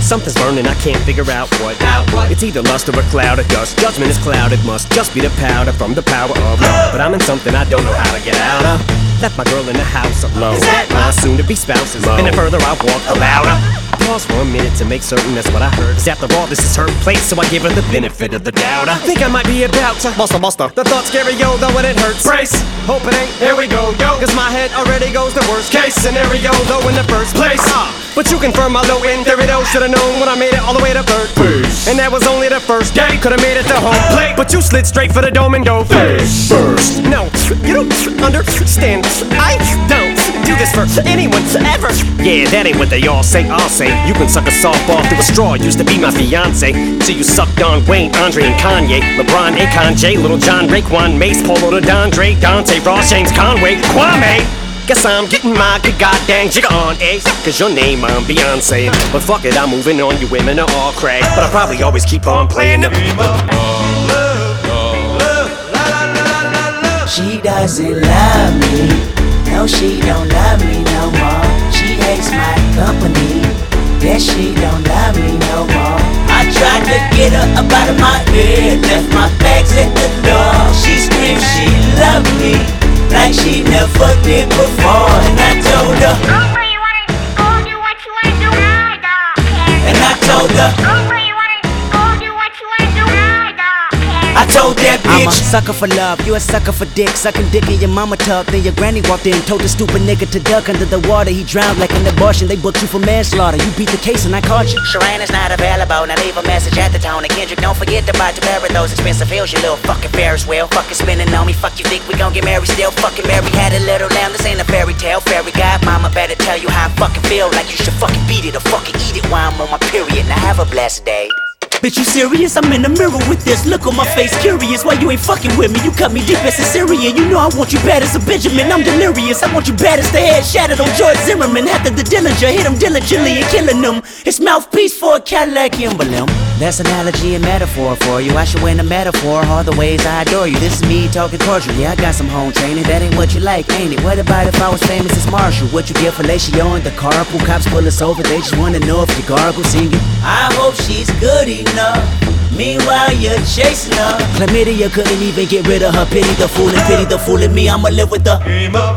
Something's burning, I can't figure out what. It's either lust or a cloud of dust. Judgment is clouded, must just be the powder from the power of love. But I'm in something I don't know how to get out of. Left my girl in the house alone. My soon-to-be spouses, and the further I walk, the louder. Pause for a minute to make certain that's what I heard. 'Cause after all, this is her place, so I give her the benefit of the doubt. I think I might be about to buster. The thought scary, yo, though it hurts. Brace, hope it ain't, here we go, yo. 'Cause my head already goes the worst case scenario, though in the first place. But you confirm my low end theory, though. Should've known when I made it all the way to third base. And that was only the first day. Could've made it to home plate, but you slid straight for the dome and go face first. No, you don't understand. I don't do this for anyone ever. Yeah, that ain't what they all say. I'll say you can suck a softball through a straw. Used to be my fiance, so you sucked on Wayne, Andre, and Kanye, LeBron, Akon, J, Little John, Raekwon, Mace, Polo, to Dondre, Dante, Ross, James, Conway, Kwame. Guess I'm getting my good goddamn jigger on, eh? 'Cause your name, I'm Beyonce. But fuck it, I'm moving on, you women are all crack. But I probably always keep on playing the game of She doesn't love me, no she don't love me no more. She hates my company, yes she don't love me no more. I tried to get her up out of my head, left my bags at the door. She screamed she loved me, like she never did before. And I told her, go where you wanna go, do what you wanna do, I don't care. and I told her, Go where you wanna go, do what you wanna do, I don't care. I told that I'm a bitch, sucker for love, you a sucker for dick. Sucking dick in your mama tub. Then your granny walked in, told the stupid nigga to duck under the water. He drowned like an abortion, they booked you for manslaughter. You beat the case and I caught you. Sharon is not available, now leave a message at the tone. And Kendrick, don't forget to buy 2 pair of those expensive heels, you little fucking Ferris wheel. Fucking spinning on me, fuck you think we gon' get married still? Fucking Mary had a little lamb, this ain't a fairy tale. Fairy godmama better tell you how I fucking feel. Like you should fucking beat it or fucking eat it while I'm on my period. Now have a blessed day. Bitch, you serious? I'm in the mirror with this look on my face, curious. Why you ain't fucking with me? You cut me deep as a Syrian. You know I want you bad as a Benjamin. I'm delirious. I want you bad as the head shattered on George Zimmerman. After the Dillinger hit him diligently and killing him. His mouthpiece for a Cadillac emblem. That's analogy and metaphor for you. I should win a metaphor all the ways I adore you. This is me talking cordial. Yeah, I got some home training. That ain't what you like, ain't it? What about if I was famous as Marshall? What you get fellatio in the carpool? Cops pull us over. They just wanna know if you gargle singing. I hope she's good enough. Meanwhile you're chasing her. Chlamydia couldn't even get rid of her. Pity the fool and pity the fool in me. I'ma live with the Game of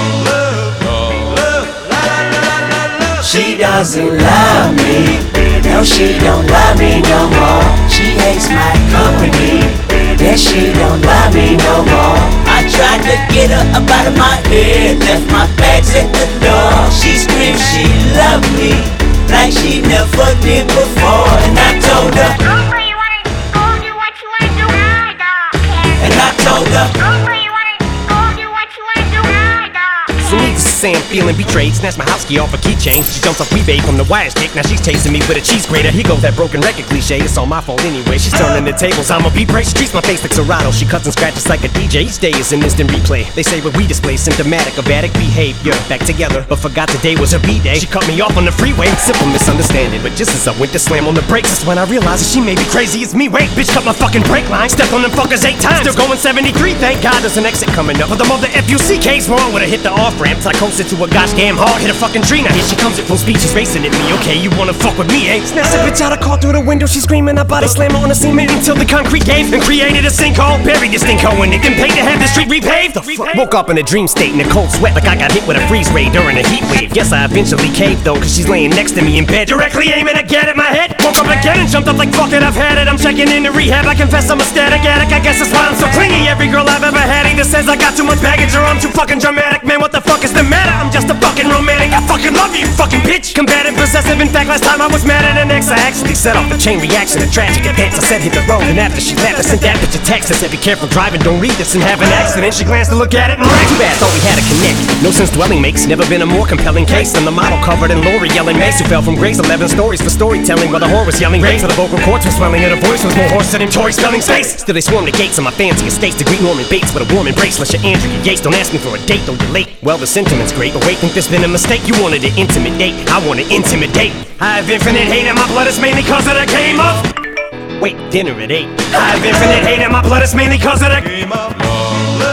She doesn't love me, no she don't love me no more. She hates my company, yes she don't love me no more. I tried to get her up out of my head, left my bags at the door. She screamed she loved me, like she never did before. And I told her, Go where you wanna go, do what you wanna do, I don't care. and I told her, Go where you wanna go, do what you wanna do, I don't care. So needless to say, I'm feeling betrayed. Snatched my house key off a keychain. She jumps off WeBay from the wires kick. Now she's chasing me with a cheese grater. Here goes that broken record cliche. It's all my fault anyway. She's turning the tables. I'm a beat break. She treats my face like Serato. She cuts and scratches like a DJ. Each day is an instant replay. They say what we display symptomatic of addict behavior. Back together, but forgot today was her B-day. She cut me off on the freeway. Simple misunderstanding. But just as I went to slam on the brakes, that's when I realized that she may be crazy as me. Wait, bitch, cut my fucking brake line. Stepped on them fuckers 8 times. Still going 73. Thank God there's an exit coming up. But the mother FUCK's wrong when I hit the off-ramp. I coasted to a gosh damn hard, hit a fucking tree. Now here she comes at full speed, she's racing at me. Okay, you wanna fuck with me, eh? Snatched the bitch out, I caught through the window. She's screaming, I body slam her on the cement until the concrete gave and created a sinkhole. Buried this sinkhole in it, then paid to have the street repaved. The fuck? Woke up in a dream state in a cold sweat, like I got hit with a freeze ray during a heat wave. Yes, I eventually caved though, cause she's laying next to me in bed, directly aiming again at my head. Woke up again and jumped up like fuck it, I've had it. I'm checking into rehab, I confess I'm a static addict. I guess that's why I'm so clingy. Every girl I've ever had either says I got too much baggage or I'm too fucking dramatic. Man, what the fuck is the matter? I'm just a fucking romantic. I fucking love you, you fucking bitch. Combative, possessive. In fact, last time I was mad at an ex, I actually set off the chain reaction of tragic events. I said hit the road, and after she left, I sent that bitch a text. I said be careful driving, don't read this and have an accident. She glanced to look at it and ran. Too bad, thought we had a connect. No sense dwelling makes never been a more compelling case than the model covered in Lori yelling Mace, who fell from grace. 11 stories for storytelling while the whore was yelling raise. So the vocal cords were swelling and her voice was more hoarse than Tory spelling space. Still they swarm the gates of my fancy estates to greet Norman Bates with a warm embrace. Unless you're Andrea Yates, don't ask me for a date, though you're late. Well, the sentiment's great, but wait, think there's been a mistake. You wanted an intimate date, I want to intimidate. I have infinite hate and my blood is mainly cause of the game of. Wait, dinner at 8. I have infinite hate and my blood is mainly cause of the Game of